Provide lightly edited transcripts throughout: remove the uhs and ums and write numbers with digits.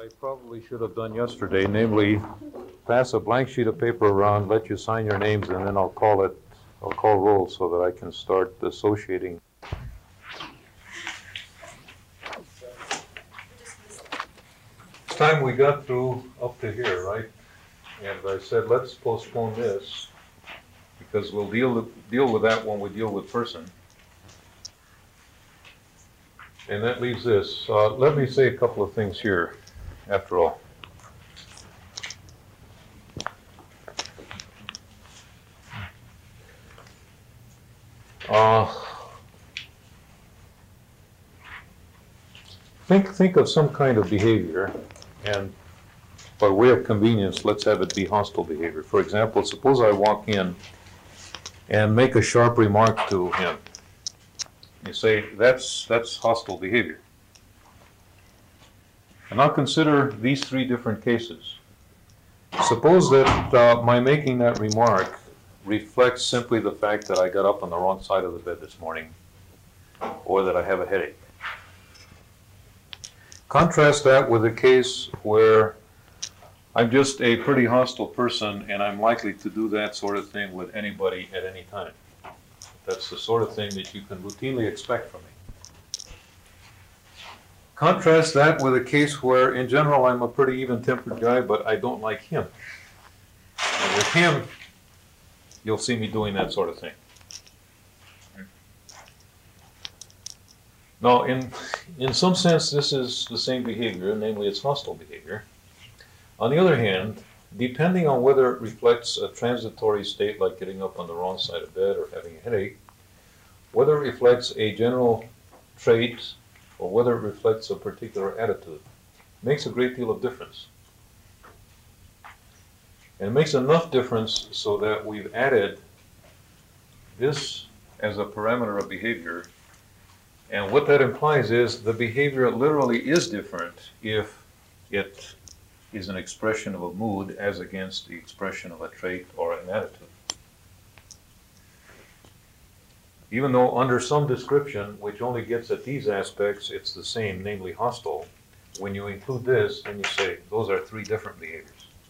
I probably should have done yesterday, namely pass a blank sheet of paper around, let you sign your names, and then I'll call roll so that I can start associating. It's time we got through up to here, right? And I said, let's postpone this because we'll deal with that when we deal with person. And that leaves this. Let me say a couple of things here, after all. Think of some kind of behavior, and by way of convenience, let's have it be hostile behavior. For example, suppose I walk in and make a sharp remark to him. You say, that's hostile behavior. And now consider these three different cases. Suppose that my making that remark reflects simply the fact that I got up on the wrong side of the bed this morning, or that I have a headache. Contrast that with a case where I'm just a pretty hostile person and I'm likely to do that sort of thing with anybody at any time. That's the sort of thing that you can routinely expect from me. Contrast that with a case where, in general, I'm a pretty even-tempered guy, but I don't like him. And with him, you'll see me doing that sort of thing. Now, in some sense, this is the same behavior, namely it's hostile behavior. On the other hand, depending on whether it reflects a transitory state like getting up on the wrong side of bed or having a headache, whether it reflects a general trait or whether it reflects a particular attitude, makes a great deal of difference. And it makes enough difference so that we've added this as a parameter of behavior. And what that implies is the behavior literally is different if it is an expression of a mood as against the expression of a trait or an attitude. Even though under some description, which only gets at these aspects, it's the same, namely hostile, when you include this, then you say those are three different behaviors.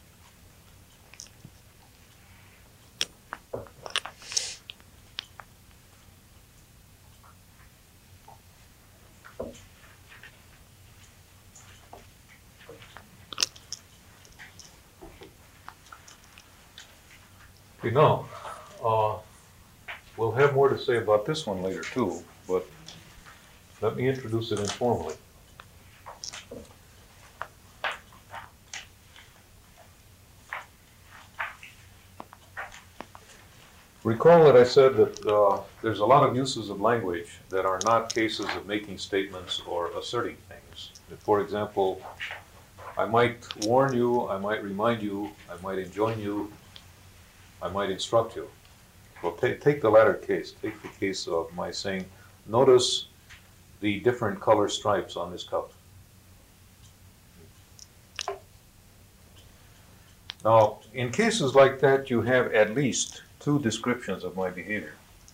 Okay, now, we'll have more to say about this one later too, but let me introduce it informally. Recall that I said that there's a lot of uses of language that are not cases of making statements or asserting things. For example, I might warn you, I might remind you, I might enjoin you, I might instruct you. Well, take the latter case. Take the case of my saying, notice the different color stripes on this cup. Now, in cases like that, you have at least two descriptions of my behavior.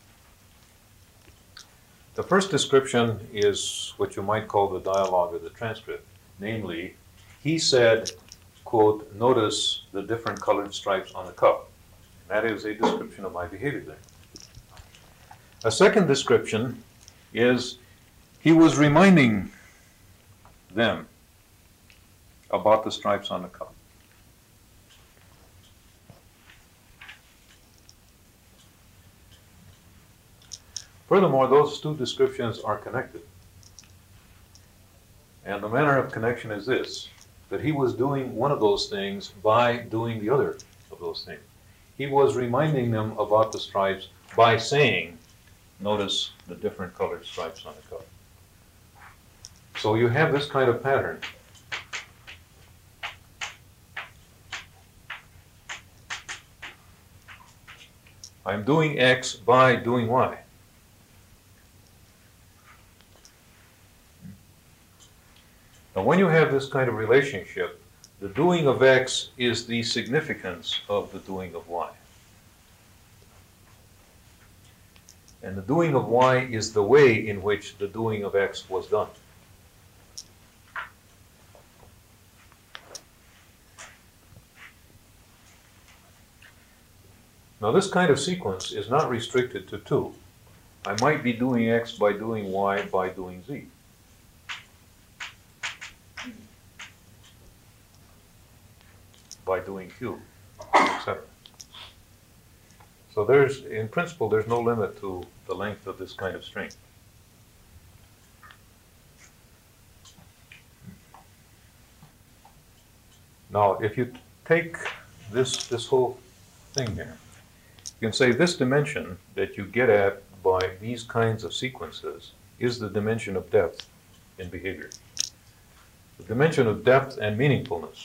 The first description is what you might call the dialogue or the transcript. Namely, he said, quote, notice the different colored stripes on the cup. That is a description of my behavior there. A second description is he was reminding them about the stripes on the cup. Furthermore, those two descriptions are connected. And the manner of connection is this, that he was doing one of those things by doing the other of those things. He was reminding them about the stripes by saying, notice the different colored stripes on the cup. So you have this kind of pattern. I'm doing X by doing Y. Now when you have this kind of relationship, the doing of X is the significance of the doing of Y. And the doing of Y is the way in which the doing of X was done. Now this kind of sequence is not restricted to two. I might be doing X by doing Y by doing Z. By doing Q, etc. So there's, in principle, there's no limit to the length of this kind of string. Now, if you take this whole thing here, you can say this dimension that you get at by these kinds of sequences is the dimension of depth in behavior. The dimension of depth and meaningfulness.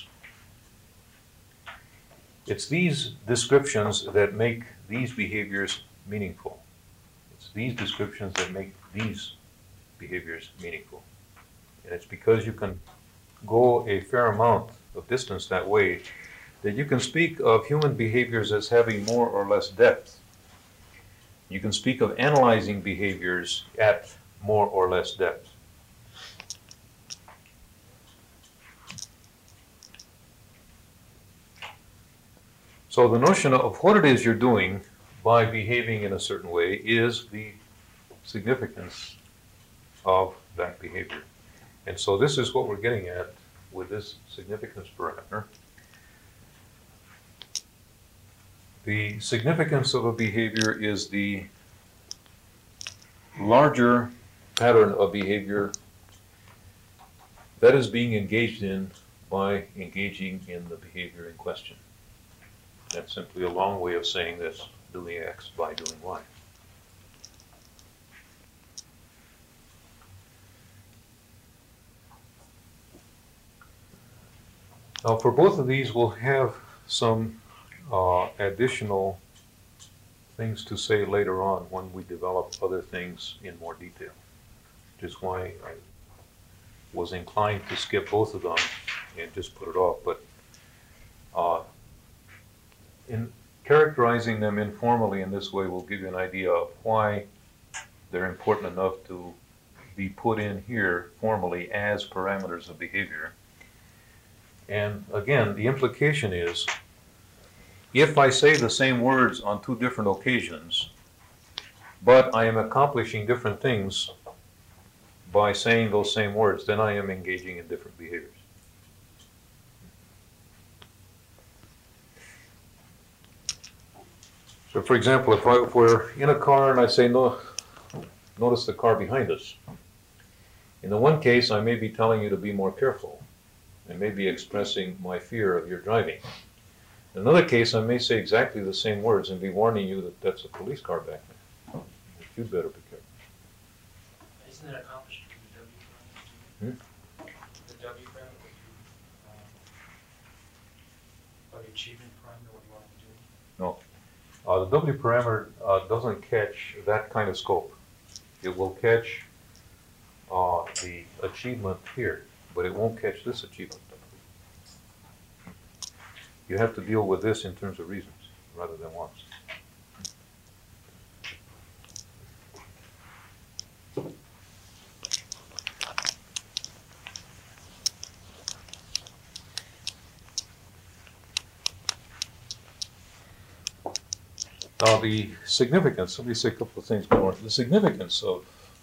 It's these descriptions that make these behaviors meaningful. It's these descriptions that make these behaviors meaningful. And it's because you can go a fair amount of distance that way that you can speak of human behaviors as having more or less depth. You can speak of analyzing behaviors at more or less depth. So the notion of what it is you're doing by behaving in a certain way is the significance of that behavior. And so this is what we're getting at with this significance parameter. The significance of a behavior is the larger pattern of behavior that is being engaged in by engaging in the behavior in question. That's simply a long way of saying this, doing X by doing Y. Now for both of these, we'll have some additional things to say later on when we develop other things in more detail, which is why I was inclined to skip both of them and just put it off. But in characterizing them informally in this way will give you an idea of why they're important enough to be put in here formally as parameters of behavior. And again, the implication is, if I say the same words on two different occasions, but I am accomplishing different things by saying those same words, then I am engaging in different behaviors. So for example, if we're in a car and I say, no, notice the car behind us. In the one case, I may be telling you to be more careful. I may be expressing my fear of your driving. In another case, I may say exactly the same words and be warning you that that's a police car back there. You'd better be careful. Isn't that accomplished in the W parameter? The W parameter, or the achievement parameter, what you want to do? No. The W parameter doesn't catch that kind of scope. It will catch the achievement here, but it won't catch this achievement. You have to deal with this in terms of reasons rather than wants. Now the significance, let me say a couple of things more. The significance of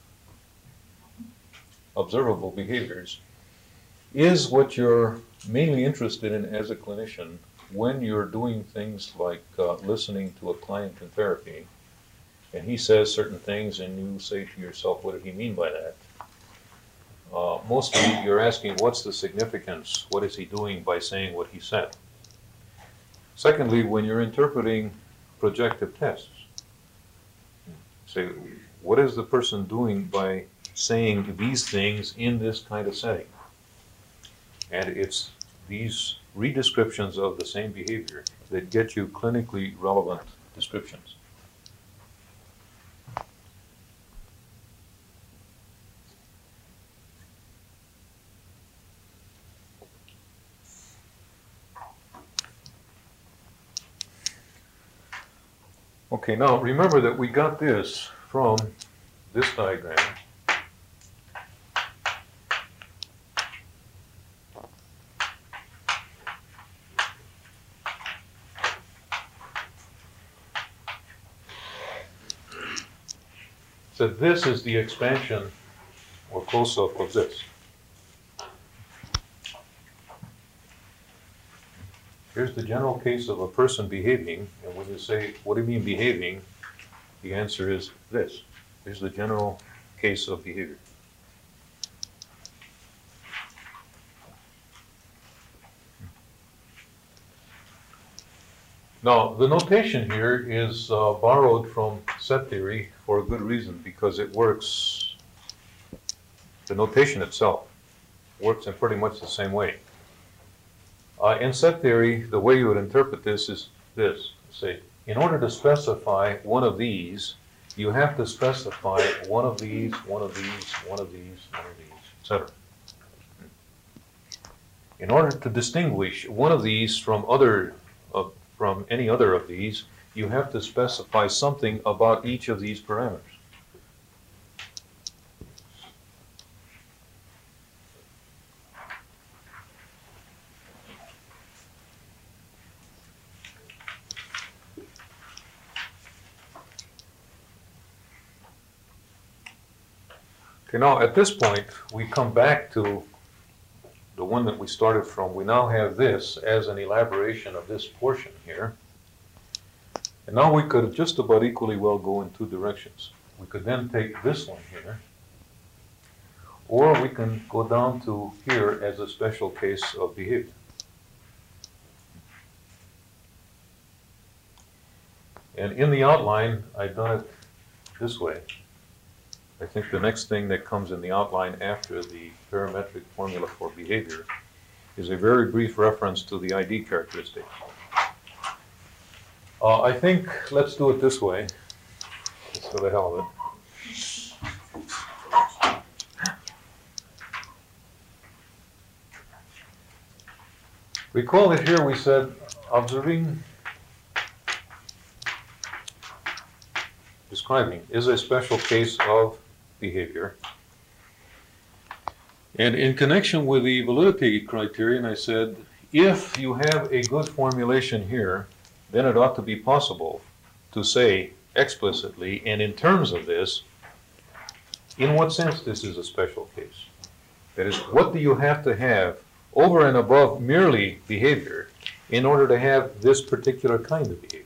observable behaviors is what you're mainly interested in as a clinician when you're doing things like listening to a client in therapy, and he says certain things and you say to yourself, what did he mean by that? Mostly you're asking, what's the significance? What is he doing by saying what he said? Secondly, when you're interpreting projective tests, say, what is the person doing by saying these things in this kind of setting? And it's these redescriptions of the same behavior that get you clinically relevant descriptions. Okay, now remember that we got this from this diagram. So this is the expansion or close-up of this. Here's the general case of a person behaving, and when you say, what do you mean behaving? The answer is this. Here's the general case of behavior. Now, the notation here is borrowed from set theory for a good reason, because it works, the notation itself works in pretty much the same way. In set theory, the way you would interpret this is this. Say, in order to specify one of these, you have to specify one of these, one of these, one of these, one of these, etc. In order to distinguish one of these from any other of these, you have to specify something about each of these parameters. Okay, now at this point, we come back to the one that we started from. We now have this as an elaboration of this portion here. And now we could just about equally well go in two directions. We could then take this one here, or we can go down to here as a special case of behavior. And in the outline, I've done it this way. I think the next thing that comes in the outline after the parametric formula for behavior is a very brief reference to the ID characteristic. I think let's do it this way, just for the hell of it. Recall that here we said observing, describing is a special case of behavior. And in connection with the validity criterion, I said, if you have a good formulation here, then it ought to be possible to say explicitly, and in terms of this, in what sense this is a special case. That is, what do you have to have over and above merely behavior in order to have this particular kind of behavior?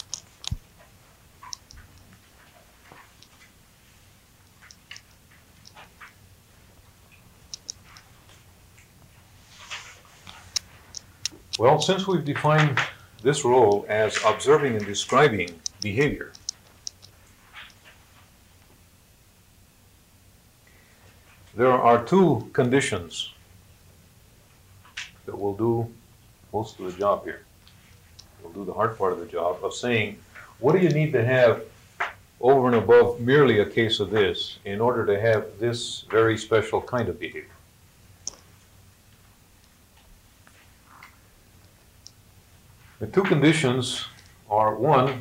Well, since we've defined this role as observing and describing behavior, there are two conditions that will do most of the job here. We'll do the hard part of the job of saying, what do you need to have over and above merely a case of this in order to have this very special kind of behavior? The two conditions are, one,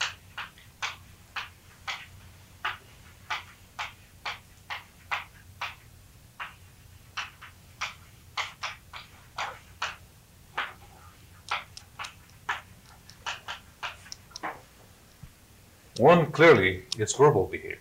clearly, it's verbal behavior.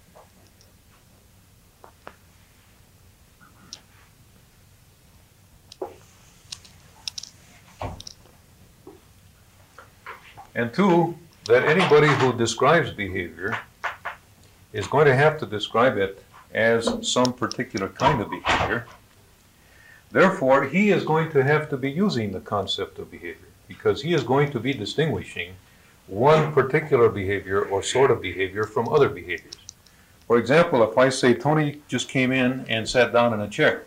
And two, that anybody who describes behavior is going to have to describe it as some particular kind of behavior. Therefore, he is going to have to be using the concept of behavior, because he is going to be distinguishing one particular behavior or sort of behavior from other behaviors. For example, if I say Tony just came in and sat down in a chair,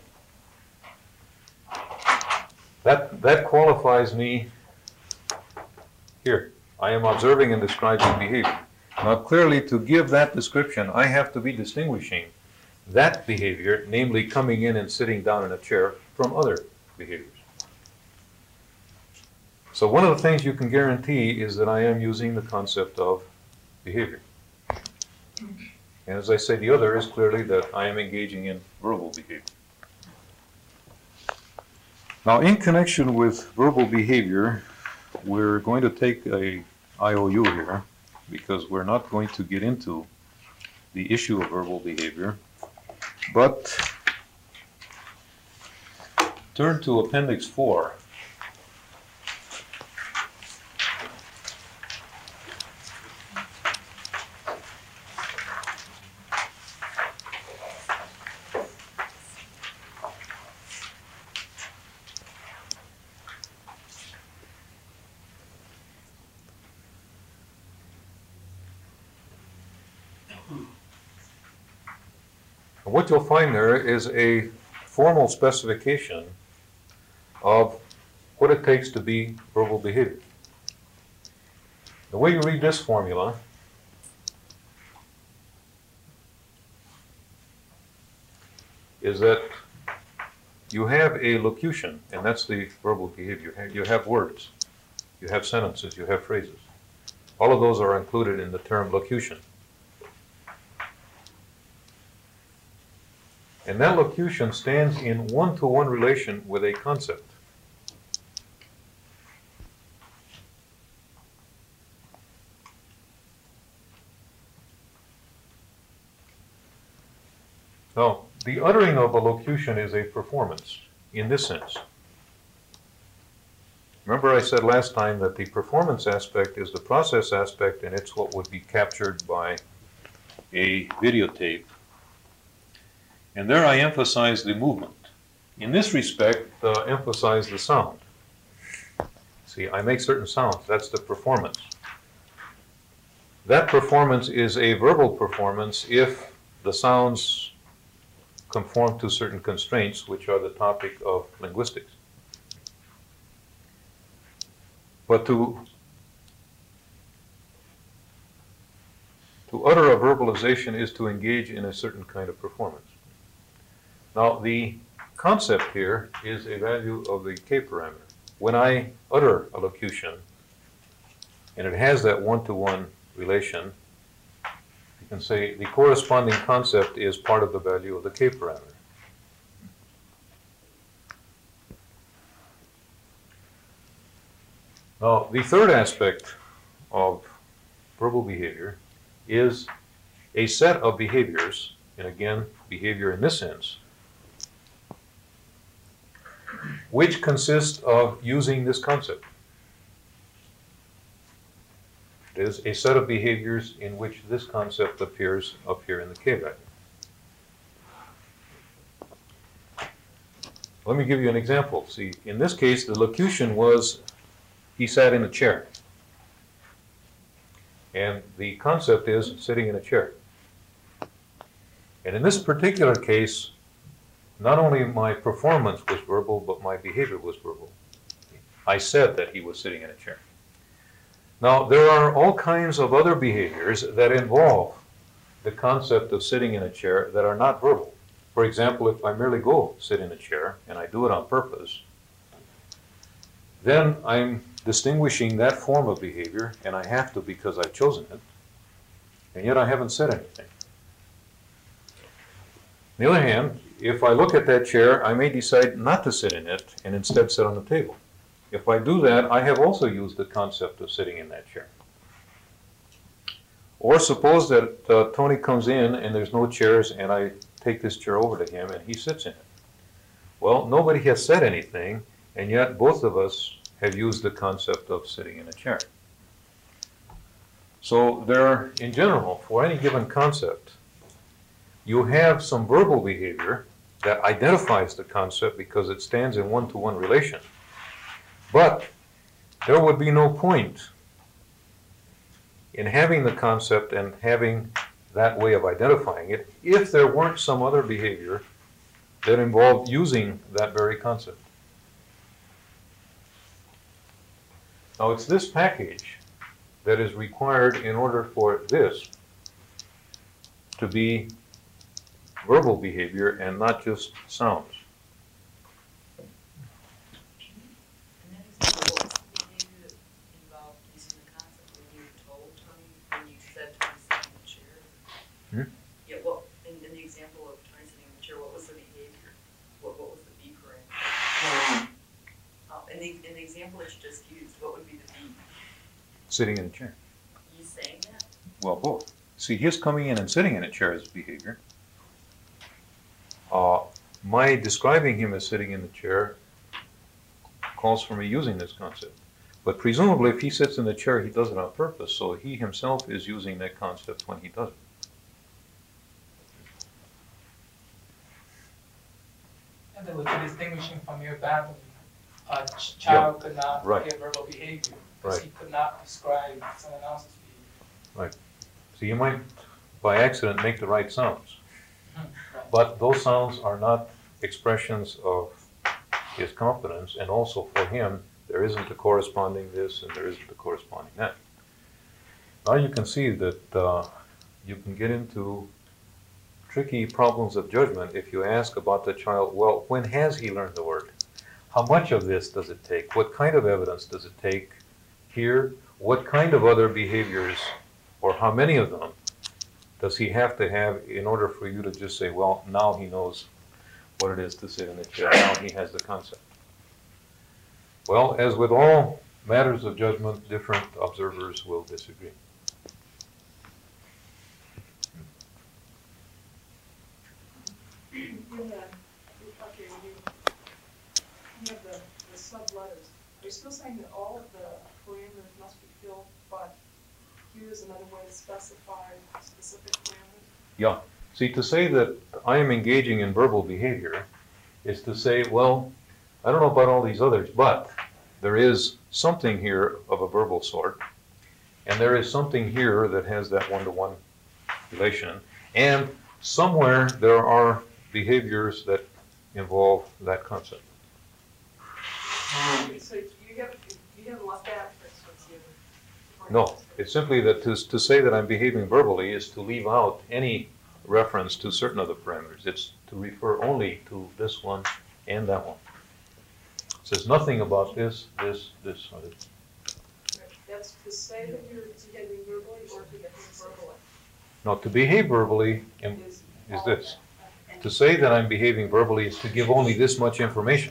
that qualifies me here. I am observing and describing behavior. Now, clearly, to give that description, I have to be distinguishing that behavior, namely coming in and sitting down in a chair, from other behaviors. So one of the things you can guarantee is that I am using the concept of behavior. And as I say, the other is clearly that I am engaging in verbal behavior. Now, in connection with verbal behavior, we're going to take a IOU here, because we're not going to get into the issue of verbal behavior, but turn to Appendix 4. What you'll find there is a formal specification of what it takes to be verbal behavior. The way you read this formula is that you have a locution, and that's the verbal behavior. You have words, you have sentences, you have phrases. All of those are included in the term locution. And that locution stands in one-to-one relation with a concept. Now, the uttering of a locution is a performance in this sense. Remember I said last time that the performance aspect is the process aspect, and it's what would be captured by a videotape. And there I emphasize the movement. In this respect, emphasize the sound. See, I make certain sounds. That's the performance. That performance is a verbal performance if the sounds conform to certain constraints, which are the topic of linguistics. But to utter a verbalization is to engage in a certain kind of performance. Now, the concept here is a value of the K parameter. When I utter a locution, and it has that one-to-one relation, you can say the corresponding concept is part of the value of the K parameter. Now, the third aspect of verbal behavior is a set of behaviors, and again, behavior in this sense, which consist of using this concept. It is a set of behaviors in which this concept appears up here in the K value. Let me give you an example. See, in this case, the locution was, he sat in a chair. And the concept is sitting in a chair. And in this particular case, not only my performance was verbal, but my behavior was verbal. I said that he was sitting in a chair. Now, there are all kinds of other behaviors that involve the concept of sitting in a chair that are not verbal. For example, if I merely go sit in a chair, and I do it on purpose, then I'm distinguishing that form of behavior, and I have to because I've chosen it, and yet I haven't said anything. On the other hand, if I look at that chair, I may decide not to sit in it and instead sit on the table. If I do that, I have also used the concept of sitting in that chair. Or suppose that Tony comes in and there's no chairs and I take this chair over to him and he sits in it. Well, nobody has said anything, and yet both of us have used the concept of sitting in a chair. So there, in general, for any given concept, you have some verbal behavior that identifies the concept because it stands in one-to-one relation. But there would be no point in having the concept and having that way of identifying it if there weren't some other behavior that involved using that very concept. Now, it's this package that is required in order for this to be verbal behavior and not just sounds. In that example, what was the behavior that involved using the concept when you told Tony, when you said Tony sitting in the chair? Hmm? Yeah, what, in the example of Tony sitting in the chair, what was the behavior? What was the B parameter? In the example that you just used, what would be the B? Sitting in a chair. You saying that? Well, both. See, his coming in and sitting in a chair is behavior. My describing him as sitting in the chair calls for me using this concept. But presumably, if he sits in the chair, he does it on purpose, so he himself is using that concept when he does it. And then with the distinguishing from your family, a child could not right. give verbal behavior because Right. he could not describe someone else's behavior. So you might, by accident, make the right sounds. Right. But those sounds are not expressions of his competence, and also for him, there isn't a corresponding this and there isn't a corresponding that. Now you can see that you can get into tricky problems of judgment if you ask about the child, well, when has he learned the word? How much of this does it take? What kind of evidence does it take here? What kind of other behaviors, or how many of them, does he have to have in order for you to just say, well, now he knows what it is to sit in a chair, now he has the concept? Well, as with all matters of judgment, different observers will disagree. In the, okay, when you have the sub-letters, are you still saying that all of the parameters must be filled, but here's another way to specify specific parameters? Yeah. See, to say that I am engaging in verbal behavior is to say, well, I don't know about all these others, but there is something here of a verbal sort, and there is something here that has that one-to-one relation, and somewhere there are behaviors that involve that concept. So you haven't left out, for instance, the No, it's simply that to say that I'm behaving verbally is to leave out any reference to certain other parameters. It's to refer only to this one and that one. It says nothing about this, or this. That's to say that you're behaving verbally or to behave verbally? No, to behave verbally is all this. of that. To say that I'm behaving verbally is to give only this much information.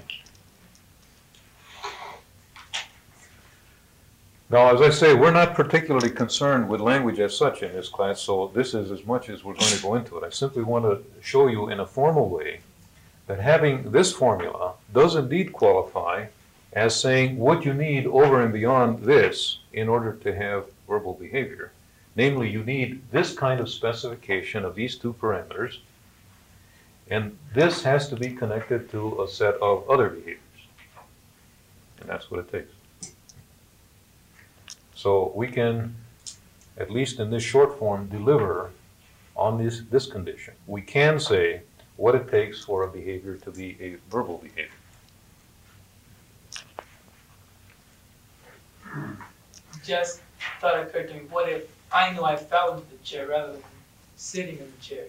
Now, as I say, we're not particularly concerned with language as such in this class, so this is as much as we're going to go into it. I simply want to show you in a formal way that having this formula does indeed qualify as saying what you need over and beyond this in order to have verbal behavior. Namely, you need this kind of specification of these two parameters, and this has to be connected to a set of other behaviors. And that's what it takes. So we can, at least in this short form, deliver on this condition. We can say what it takes for a behavior to be a verbal behavior. Just thought occurred to me, what if I knew I fell into the chair rather than sitting in the chair?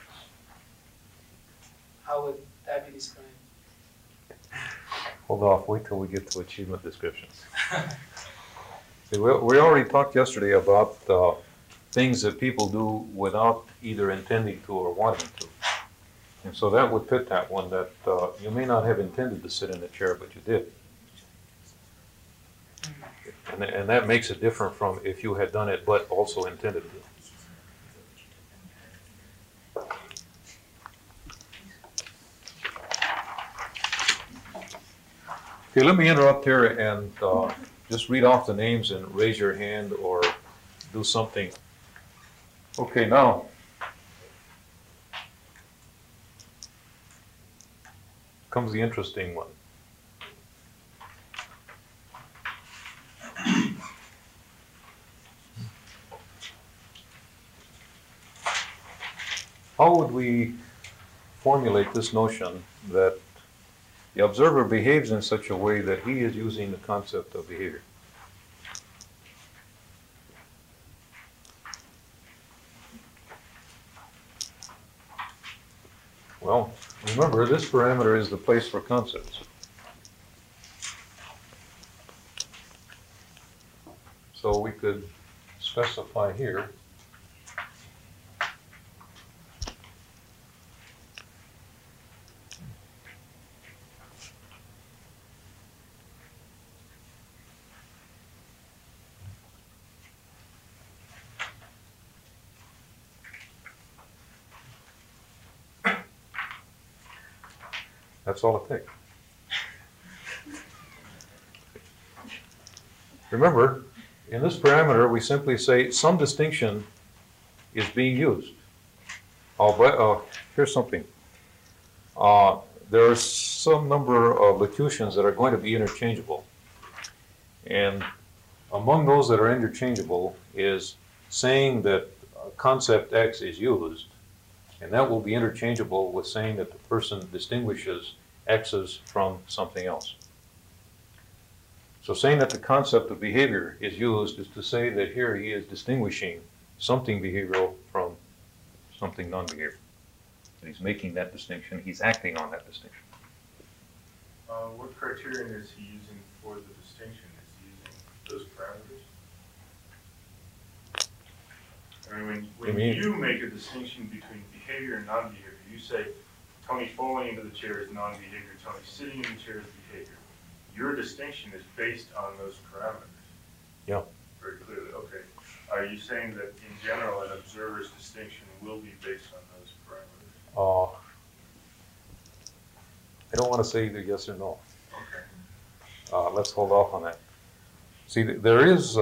How would that be described? Hold off, wait till we get to achievement descriptions. See, we already talked yesterday about things that people do without either intending to or wanting to. And so that would fit that one, that you may not have intended to sit in the chair, but you did. And that makes it different from if you had done it but also intended to. Okay, let me interrupt here and just read off the names and raise your hand or do something. Okay, now. Comes the interesting one. How would we formulate this notion that the observer behaves in such a way that he is using the concept of behavior? Well, remember, this parameter is the place for concepts. So we could specify here That's all it takes. Remember, in this parameter, we simply say some distinction is being used. Here's something. There are some number of locutions that are going to be interchangeable. And among those that are interchangeable is saying that concept X is used, and that will be interchangeable with saying that the person distinguishes X's from something else. So saying that the concept of behavior is used is to say that here he is distinguishing something behavioral from something non-behavioral. He's making that distinction, he's acting on that distinction. What criterion is he using for the distinction? Is he using those parameters? I mean, when you make a distinction between behavior and non-behavior, you say Tony falling into the chair is non-behavior, Tony sitting in the chair is behavior. Your distinction is based on those parameters. Yeah. Very clearly, okay. Are you saying that in general an observer's distinction will be based on those parameters? I don't want to say either yes or no. Okay. Let's hold off on that. See, there is,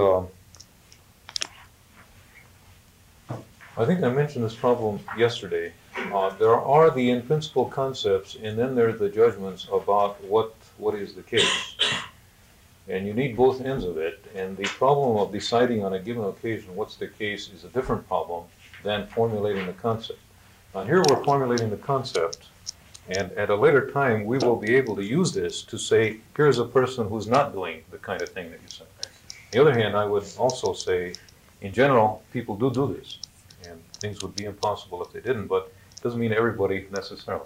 I think I mentioned this problem yesterday. There are the in-principle concepts, and then there are the judgments about what is the case. And you need both ends of it, and the problem of deciding on a given occasion what's the case is a different problem than formulating the concept. Now here we're formulating the concept, and at a later time we will be able to use this to say, here's a person who's not doing the kind of thing that you said. On the other hand, I would also say, in general, people do this, and things would be impossible if they didn't, but it doesn't mean everybody necessarily.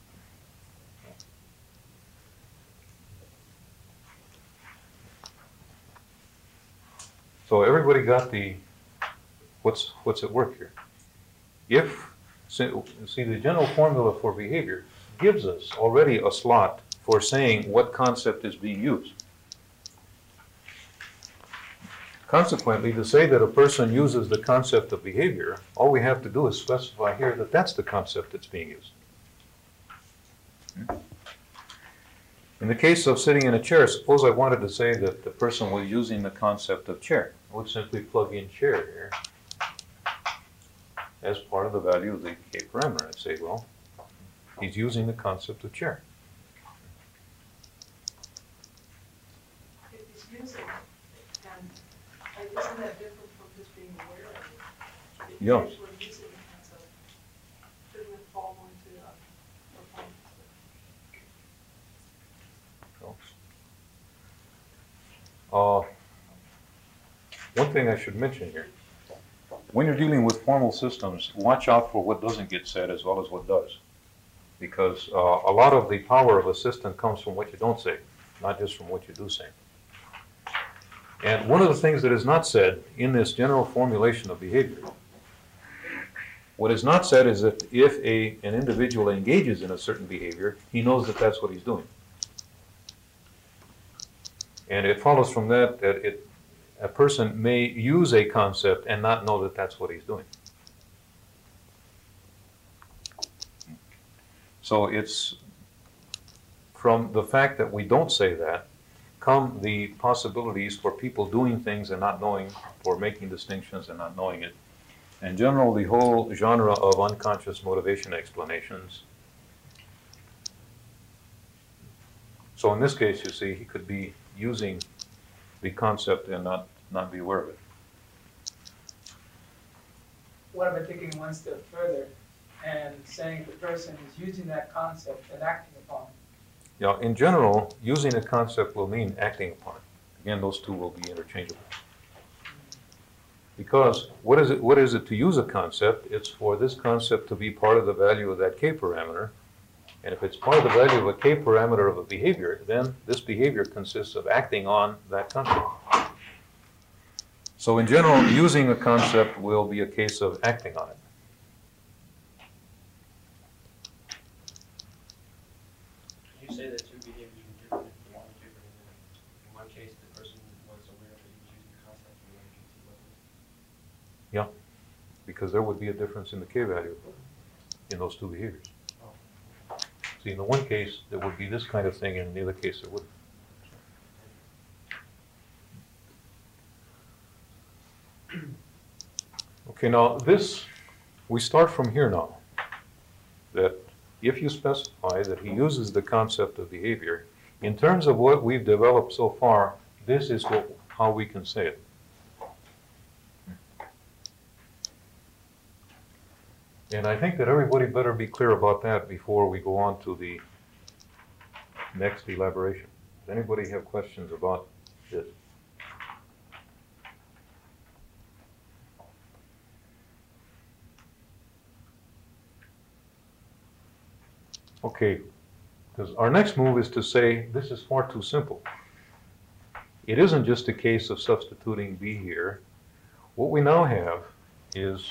So everybody got the, what's at work here? See, the general formula for behavior gives us already a slot for saying what concept is being used. Consequently, to say that a person uses the concept of behavior, all we have to do is specify here that that's the concept that's being used. In the case of sitting in a chair, suppose I wanted to say that the person was using the concept of chair. I would simply plug in chair here as part of the value of the K parameter. I'd say, well, he's using the concept of chair. If he's using it, and isn't that different from just being aware of it? If Yeah. you're actually using the concept, shouldn't it fall into performance? One thing I should mention here, when you're dealing with formal systems, watch out for what doesn't get said as well as what does. Because a lot of the power of a system comes from what you don't say, not just from what you do say. And one of the things that is not said in this general formulation of behavior, what is not said is that if an individual engages in a certain behavior, he knows that that's what he's doing. And it follows from that that a person may use a concept and not know that that's what he's doing. So it's from the fact that we don't say that come the possibilities for people doing things and not knowing, for making distinctions and not knowing it. In general, the whole genre of unconscious motivation explanations. So in this case, you see, he could be using the concept and not be aware of it. What about taking one step further and saying the person is using that concept and acting upon it? Yeah, in general, using a concept will mean acting upon it. Again, those two will be interchangeable. Because what is it to use a concept? It's for this concept to be part of the value of that K parameter. And if it's part of the value of a K parameter of a behavior, then this behavior consists of acting on that concept. So in general, using a concept will be a case of acting on it. Can you say that two behaviors were different if you want to different? In one case, the person was aware that he was using the concept, and in one case, he wasn't? Yeah, because there would be a difference in the K value in those two behaviors. See, in the one case, there would be this kind of thing, and in the other case, there wouldn't. Okay, now this, we start from here now. That if you specify that he uses the concept of behavior, in terms of what we've developed so far, this is how we can say it. And I think that everybody better be clear about that before we go on to the next elaboration. Does anybody have questions about this? Okay, because our next move is to say this is far too simple. It isn't just a case of substituting be here. What we now have is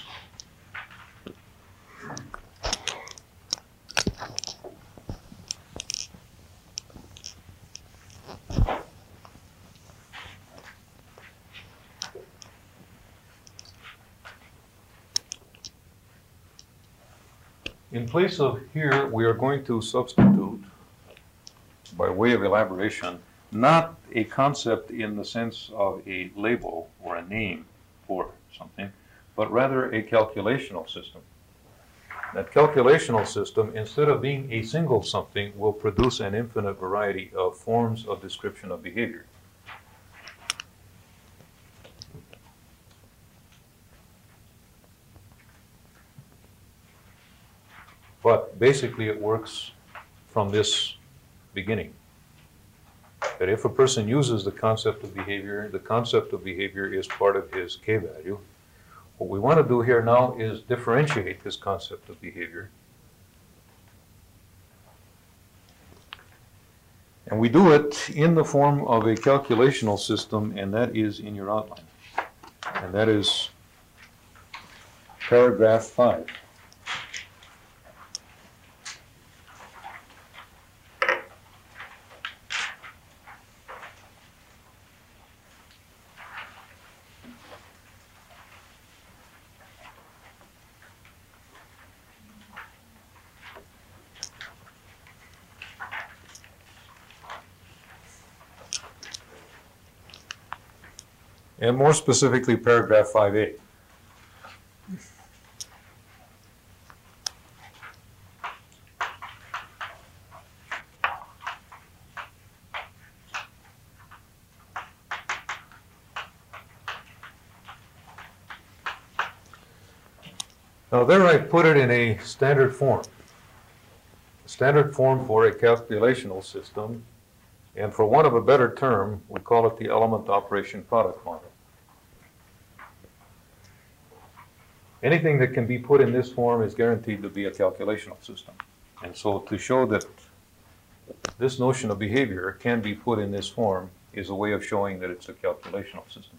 in place of here, we are going to substitute, by way of elaboration, not a concept in the sense of a label or a name for something, but rather a calculational system. That calculational system, instead of being a single something, will produce an infinite variety of forms of description of behavior. But basically it works from this beginning. That if a person uses the concept of behavior is part of his k-value. What we want to do here now is differentiate this concept of behavior. And we do it in the form of a calculational system, and that is in your outline. And that is paragraph 5. And more specifically, paragraph 5A. Now there I put it in a standard form. A standard form for a calculational system, and for want of a better term, we call it the element operation product model. Anything that can be put in this form is guaranteed to be a calculational system. And so to show that this notion of behavior can be put in this form is a way of showing that it's a calculational system.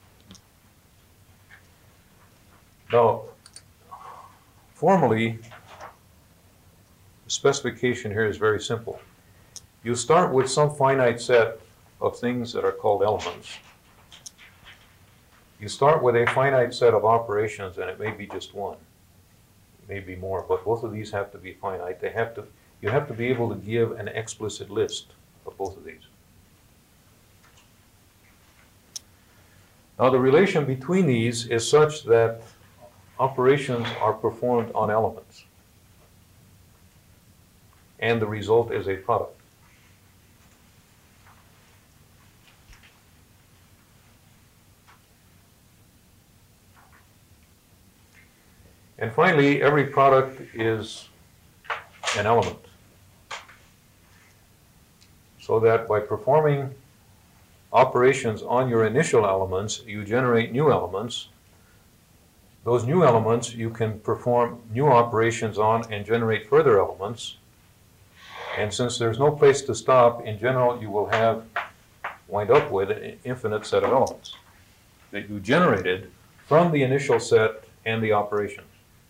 Now, formally, the specification here is very simple. You start with some finite set of things that are called elements. You start with a finite set of operations, and it may be just one. It may be more, but both of these have to be finite. You have to be able to give an explicit list of both of these. Now the relation between these is such that operations are performed on elements, and the result is a product. And finally, every product is an element. So that by performing operations on your initial elements, you generate new elements. Those new elements you can perform new operations on and generate further elements. And since there's no place to stop, in general, you will wind up with an infinite set of elements that you generated from the initial set and the operations.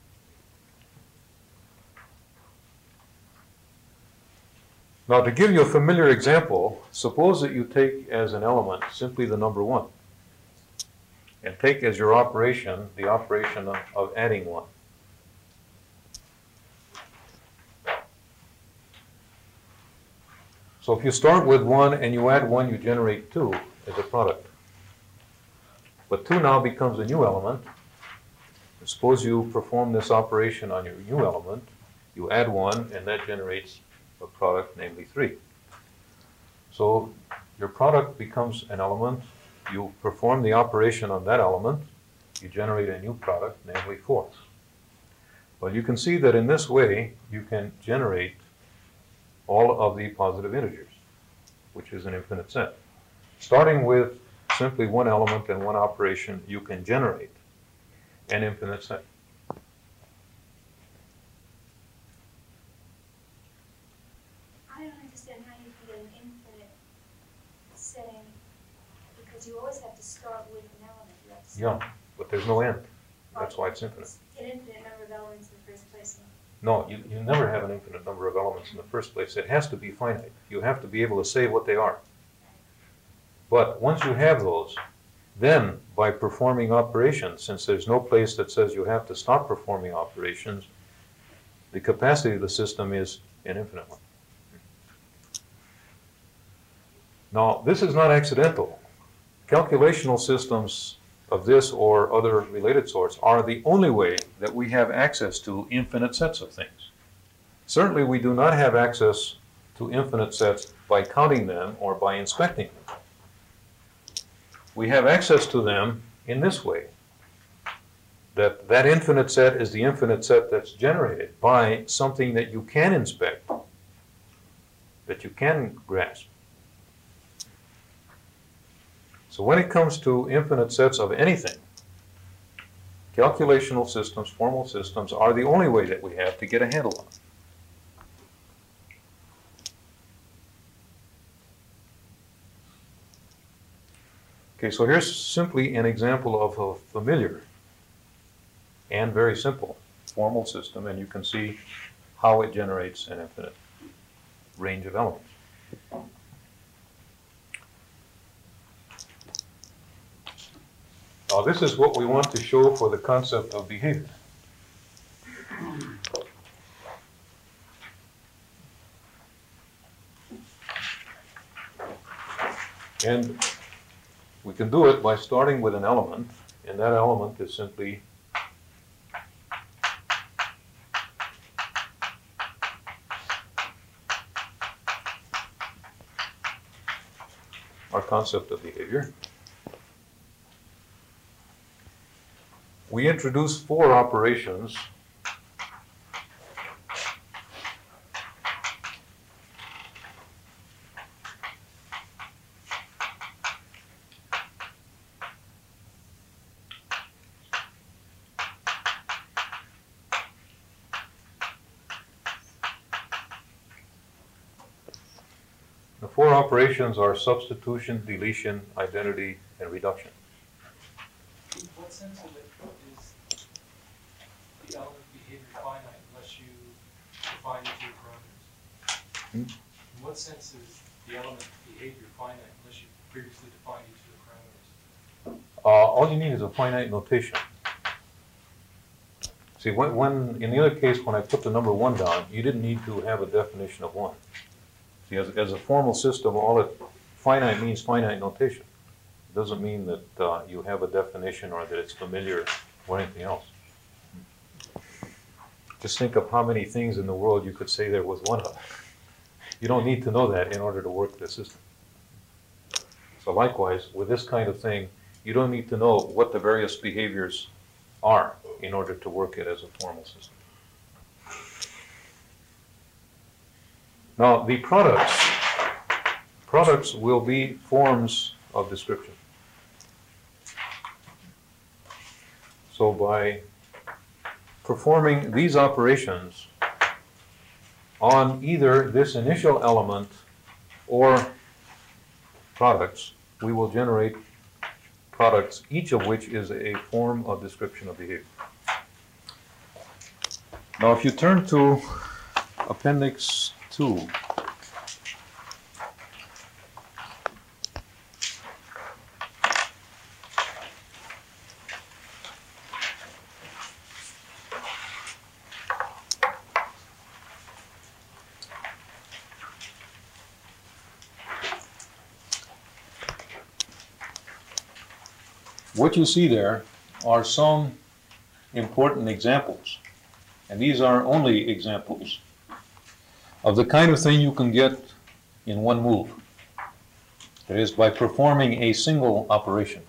Now, to give you a familiar example, suppose that you take as an element simply the number 1, and take as your operation the operation of adding 1. So if you start with 1 and you add 1, you generate 2 as a product. But 2 now becomes a new element. Suppose you perform this operation on your new element, you add 1 and that generates a product, namely 3. So your product becomes an element, you perform the operation on that element, you generate a new product, namely 4. Well, you can see that in this way you can generate all of the positive integers, which is an infinite set. Starting with simply one element and one operation, you can generate an infinite set. I don't understand how you can get an infinite setting, because you always have to start with an element. You have to start But there's no end. That's why it's infinite. an infinite number of elements in the first place. No, you never have an infinite number of elements in the first place. It has to be finite. You have to be able to say what they are. But once you have those, then by performing operations, since there's no place that says you have to stop performing operations, the capacity of the system is an infinite one. Now, this is not accidental. Calculational systems of this or other related sorts are the only way that we have access to infinite sets of things. Certainly we do not have access to infinite sets by counting them or by inspecting them. We have access to them in this way, that infinite set is the infinite set that's generated by something that you can inspect, that you can grasp. So when it comes to infinite sets of anything, calculational systems, formal systems, are the only way that we have to get a handle on it. Okay, so here's simply an example of a familiar and very simple formal system, and you can see how it generates an infinite range of elements. Now, this is what we want to show for the concept of behavior. And we can do it by starting with an element, and that element is simply our concept of behavior. We introduce 4 operations The 4 operations are substitution, deletion, identity, and reduction. What sense of it is the element behavior finite unless you define it to your parameters? In what sense is the element behavior finite unless you previously defined each of the parameters? All you need is a finite notation. See, when in the other case, when I put the number 1 down, you didn't need to have a definition of 1. See, as a formal system, finite means finite notation. It doesn't mean that you have a definition or that it's familiar or anything else. Just think of how many things in the world you could say there was one of. You don't need to know that in order to work the system. So likewise, with this kind of thing, you don't need to know what the various behaviors are in order to work it as a formal system. Now, the products will be forms of description. So by performing these operations on either this initial element or products, we will generate products, each of which is a form of description of behavior. Now, if you turn to Appendix 2, what you see there are some important examples. And these are only examples of the kind of thing you can get in one move. That is, by performing a single operation.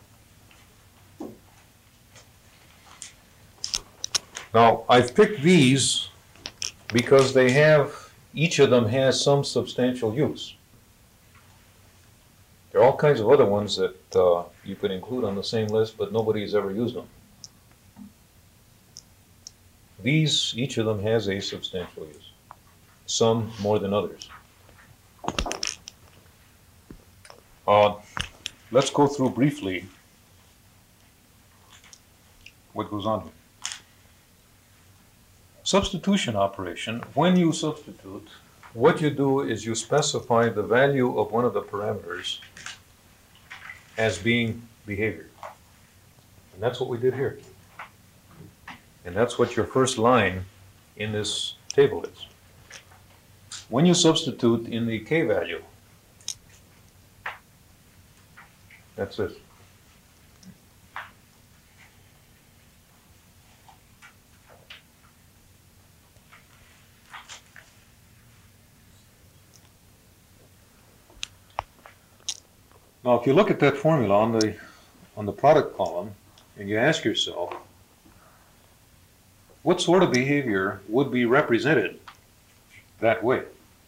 Now, I've picked these because they have, each of them has some substantial use. There are all kinds of other ones that you could include on the same list, but nobody has ever used them. These, each of them has a substantial use, some more than others. Let's go through briefly what goes on here. Substitution operation, when you substitute, what you do is you specify the value of one of the parameters as being behavior. And that's what we did here. And that's what your first line in this table is. When you substitute in the k value, that's this. Now, if you look at that formula on the product column, and you ask yourself, what sort of behavior would be represented that way?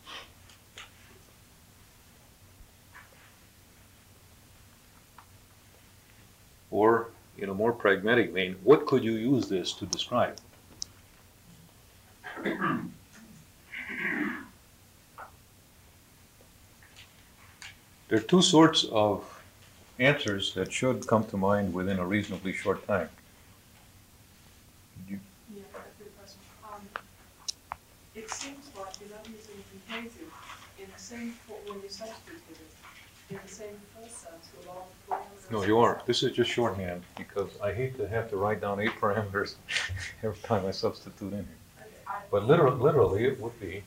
Or, in a more pragmatic vein, what could you use this to describe? There are two sorts of answers that should come to mind within a reasonably short time. Yeah, that's a good question. It seems like you're not using behavior in the same, when you substitute it, in the same full sense with all the parameters. No, you are. This is just shorthand because I hate to have to write down 8 parameters every time I substitute in here. But literally it would be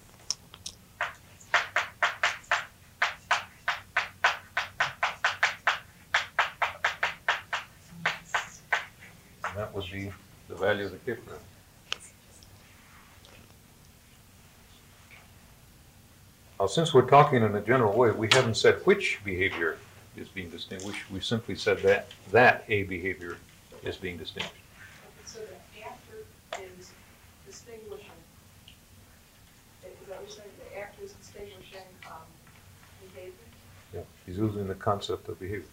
and that would be the value of the k parameter. Now, since we're talking in a general way, we haven't said which behavior is being distinguished. We simply said that a behavior is being distinguished. So the after is distinguishing. Is that what you're saying? The after is distinguishing behavior? Yeah, he's using the concept of behavior.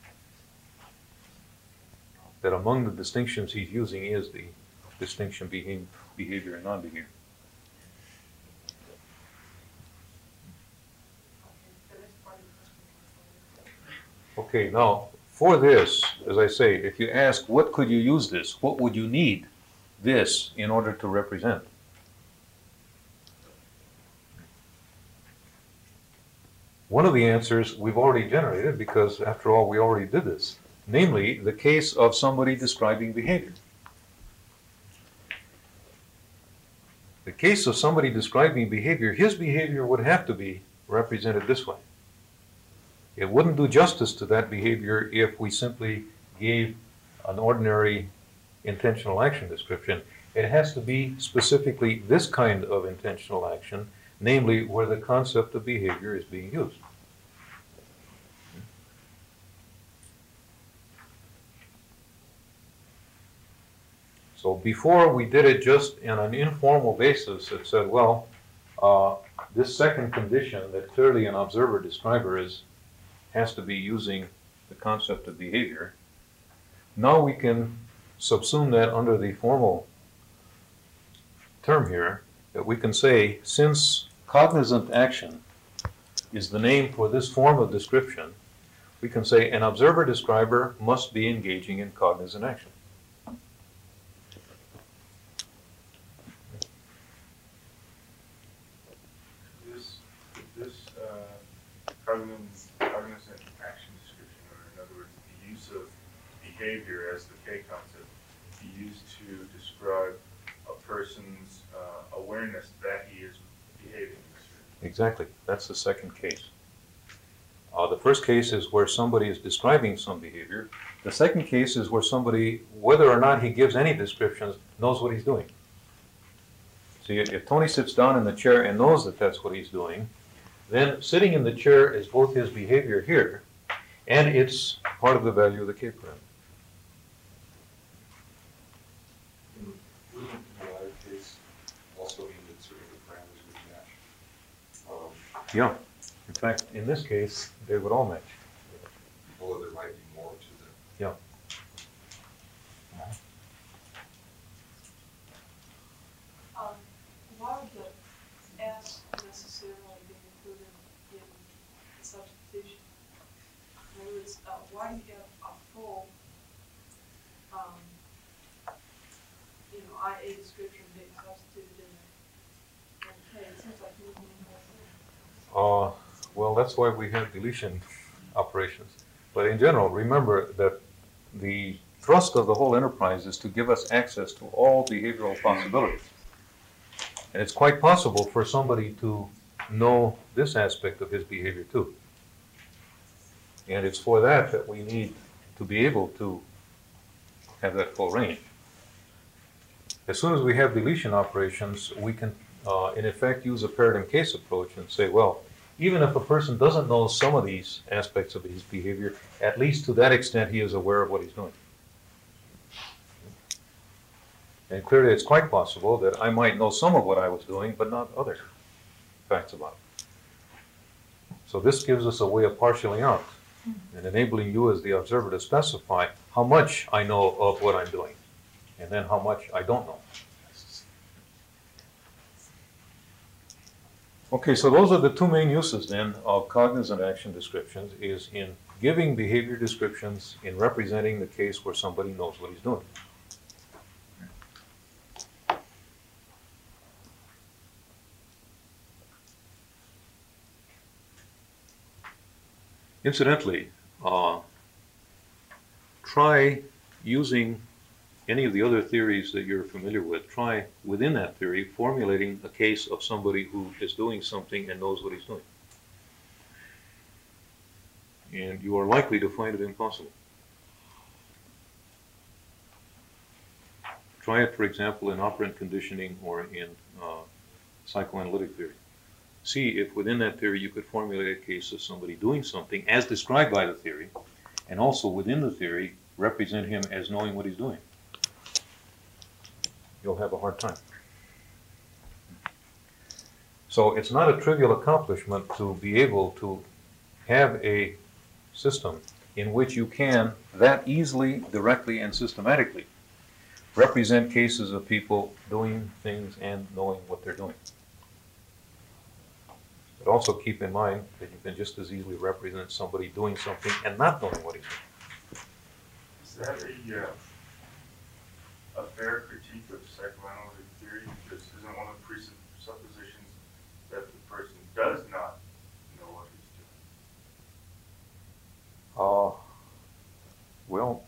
That among the distinctions he's using is the distinction between behavior and non-behavior. Okay, now, for this, as I say, if you ask what could you use this, what would you need this in order to represent? One of the answers we've already generated because, after all, we already did this. Namely, the case of somebody describing behavior. The case of somebody describing behavior, his behavior would have to be represented this way. It wouldn't do justice to that behavior if we simply gave an ordinary intentional action description. It has to be specifically this kind of intentional action, namely where the concept of behavior is being used. So before we did it just on an informal basis, it said, well, this second condition that clearly an observer describer has to be using the concept of behavior. Now we can subsume that under the formal term here, that we can say, since cognizant action is the name for this form of description, we can say an observer describer must be engaging in cognizant action. This cognizant action description, or in other words, the use of behavior as the K concept, be used to describe a person's awareness that he is behaving. Exactly. That's the second case. The first case is where somebody is describing some behavior. The second case is where somebody, whether or not he gives any descriptions, knows what he's doing. See, if Tony sits down in the chair and knows that that's what he's doing, then sitting in the chair is both his behavior here, and it's part of the value of the K-parameter. Wouldn't the latter case also mean that sort of the parameters would match? Yeah. In fact, in this case, they would all match. Although there might be more to them. Yeah. Why would the S necessarily be included in the substitution? In other words, why do you have a full, IA description being substituted in there? Okay, it seems like moving more. Well, that's why we have deletion operations. But in general, remember that the thrust of the whole enterprise is to give us access to all behavioral possibilities. And it's quite possible for somebody to know this aspect of his behavior too. And it's for that that we need to be able to have that full range. As soon as we have deletion operations, we can, in effect, use a paradigm case approach and say, well, even if a person doesn't know some of these aspects of his behavior, at least to that extent he is aware of what he's doing. And clearly it's quite possible that I might know some of what I was doing, but not other facts about it. So this gives us a way of partialing out and enabling you as the observer to specify how much I know of what I'm doing, and then how much I don't know. Okay, so those are the two main uses then of cognizant action descriptions, is in giving behavior descriptions, in representing the case where somebody knows what he's doing. Incidentally, try using any of the other theories that you're familiar with. Try within that theory formulating a case of somebody who is doing something and knows what he's doing. And you are likely to find it impossible. Try it, for example, in operant conditioning or in psychoanalytic theory. See if within that theory you could formulate a case of somebody doing something as described by the theory, and also within the theory represent him as knowing what he's doing. You'll have a hard time. So it's not a trivial accomplishment to be able to have a system in which you can that easily, directly, and systematically represent cases of people doing things and knowing what they're doing. But also keep in mind that you can just as easily represent somebody doing something and not knowing what he's doing. Is that a fair critique of psychoanalytic theory? Because isn't one of the presuppositions that the person does not know what he's doing? Well,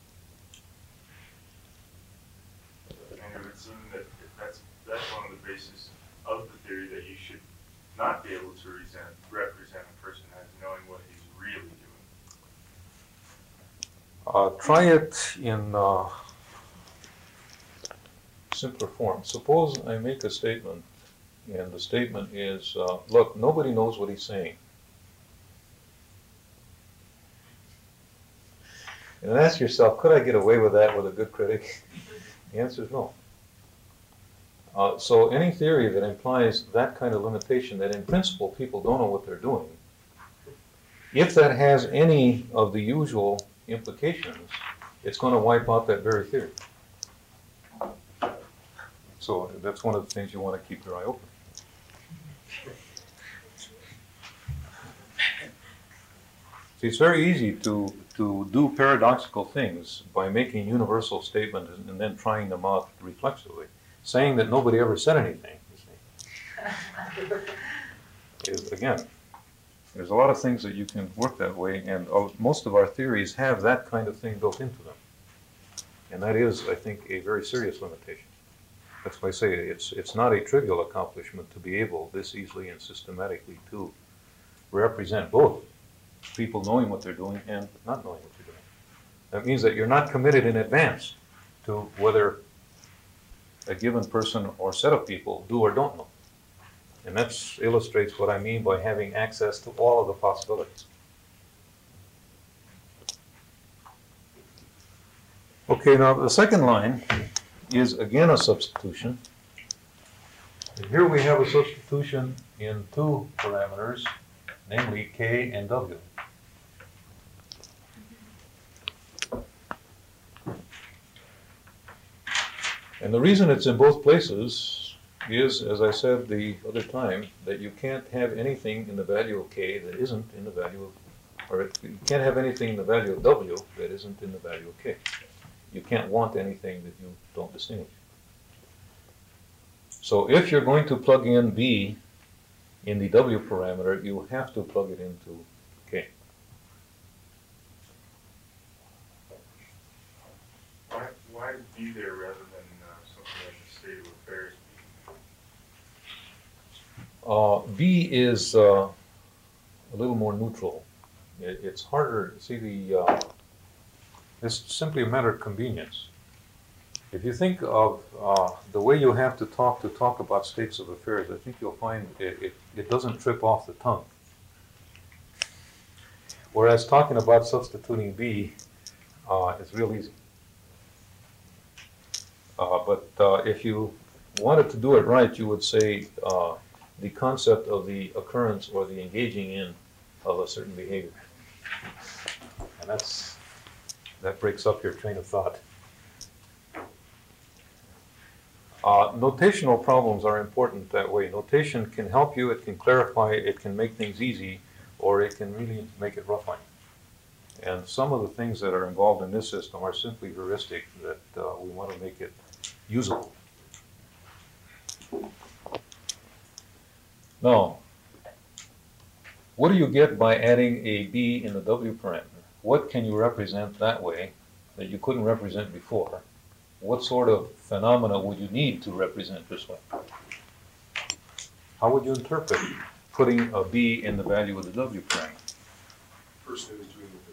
And it would seem that that's one of the bases of the theory, that you should not be able to represent a person as knowing what he's really doing. try it in simpler form. Suppose I make a statement, and the statement is, look, nobody knows what he's saying. And ask yourself, could I get away with that with a good critic? The answer is no. So any theory that implies that kind of limitation, that in principle people don't know what they're doing, if that has any of the usual implications, it's going to wipe out that very theory. So that's one of the things you want to keep your eye open. See, it's very easy to do paradoxical things by making universal statements and then trying them out reflexively. Saying that nobody ever said anything, you see, is, again, there's a lot of things that you can work that way, and most of our theories have that kind of thing built into them. And that is, I think, a very serious limitation. That's why I say it's not a trivial accomplishment to be able this easily and systematically to represent both people knowing what they're doing and not knowing what they're doing. That means that you're not committed in advance to whether a given person or set of people do or don't know. And that illustrates what I mean by having access to all of the possibilities. Okay, now the second line is again a substitution. And here we have a substitution in two parameters, namely K and W. And the reason it's in both places is, as I said the other time, that you can't have anything in the value of K that isn't in the value of, or you can't have anything in the value of W that isn't in the value of K. You can't want anything that you don't distinguish. So if you're going to plug in B in the W parameter, you have to plug it into K. Why be there rather than something like the state of affairs? B is a little more neutral. It's harder, see it's simply a matter of convenience. If you think of the way you have to talk about states of affairs, I think you'll find it doesn't trip off the tongue. Whereas talking about substituting B is real easy. But if you wanted to do it right, you would say the concept of the occurrence or the engaging in of a certain behavior. And that breaks up your train of thought. Notational problems are important that way. Notation can help you, it can clarify, it can make things easy, or it can really make it rough on you. And some of the things that are involved in this system are simply heuristic that we want to make it usable. Now, what do you get by adding a B in the W parameter? What can you represent that way that you couldn't represent before? What sort of phenomena would you need to represent this way? How would you interpret putting a B in the value of the W parameter? Person who's doing the